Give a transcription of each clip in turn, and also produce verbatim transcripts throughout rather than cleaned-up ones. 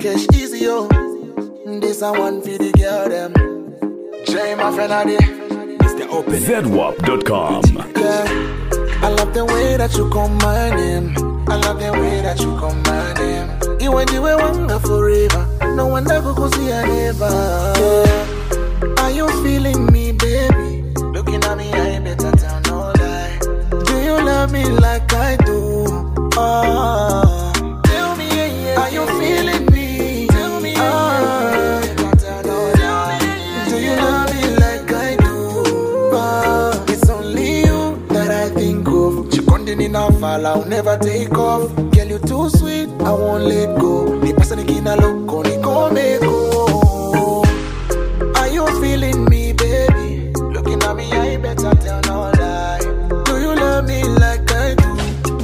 cash easy, yo. This a one for the girl, them. Jay, my friend, I did. It's the open. Z W A P dot com. Yeah, I love the way that you call my name. I love the way that you call my name. You and you were one forever. No one ever go see a never. Yeah. Are you feeling me, baby? Looking at me, I better tell no lie. Do you love me like I do? Oh, tell me, yeah, yeah. Are you feeling me? Tell me, yeah, yeah. Tell no lie. Do you love me like I do? Oh, it's only you that I think of. Chikondini enough, I'll never take off. Girl, you too sweet, I won't let go. The person in a look, only go make go. Are you feeling me, baby? Looking at me, I better tell no lie. Do you love me like I do?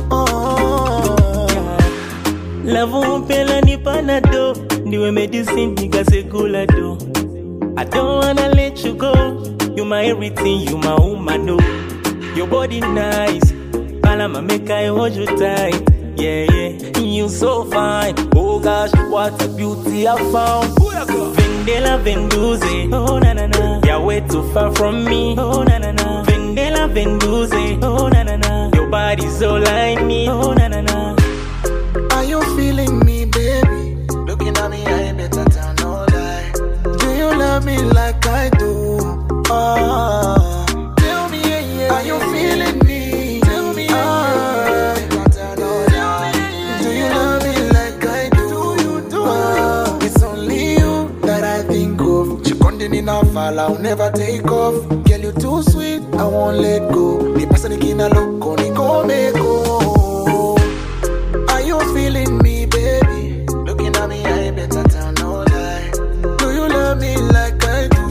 Oh, love won't pela ni panado. Niwe medicine nigga se gula do. I don't wanna let you go. You my everything, you my woman, no. Your body nice, I'ma make I hold you tight. Yeah, yeah, you so fine. Oh gosh, what a beauty I found. Vendela Venduze, oh na na na. You're way too far from me, oh na na na. Vendela Venduze, oh na na na. Your body's all I need, oh na na na. are you feeling me, baby? Looking at me, I better tell no lie. Do you love me like I do? Oh, tell me, yeah, yeah. Are you feeling me? Tell me, yeah, yeah. Tell no lie. Do you love me like I do? You do. Oh, it's only you that I think of. Chikondini enough, I'll never take off. Girl, you too sweet, I won't let go. The person in a look, only go make go. Are you feeling me, baby? Looking at me, I better tell no lie. Do you love me like I do?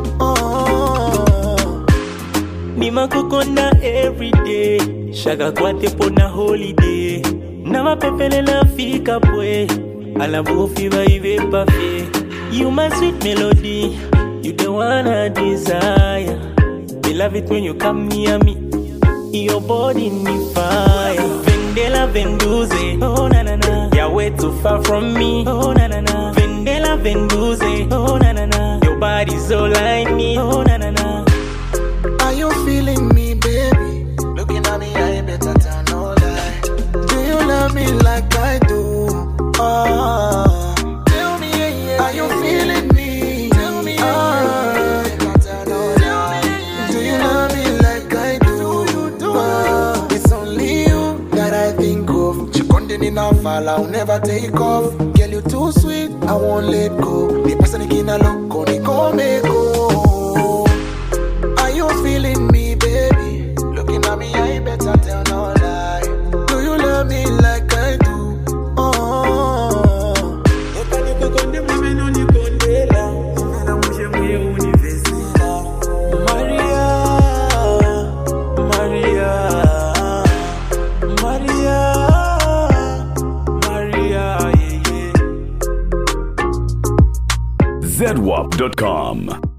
Oh, Nima kukonda every day. Shaga kwate pona holiday. Nama pepele la fika pwe. Alabu fiba ive pafe. You my sweet melody. You the one I desire. Me love it when you come near me. Your body need fire. Vendela Venduze, oh na na na. You're way too far from me, oh na na na. Vendela Venduze, oh na na na. Your body's all I need, oh na na na. are you feeling me, baby? Looking at me, I better tell no lie. Do you love me like I do? Oh, tell me, yeah, yeah. Are you feeling me? Tell me, yeah, yeah. Tell no lie. Do you love me like I do? You do. Oh, it's only you that I think of. Chikondini enough, I'll never take off. Girl, you too sweet, I won't let go. The person in a look, only go make go. Are you feeling me, baby? Looking at me, I better tell no lie. Do you love me like I do? Oh, Maria, Maria, Maria, Maria, yeah, yeah. Z W A P dot com.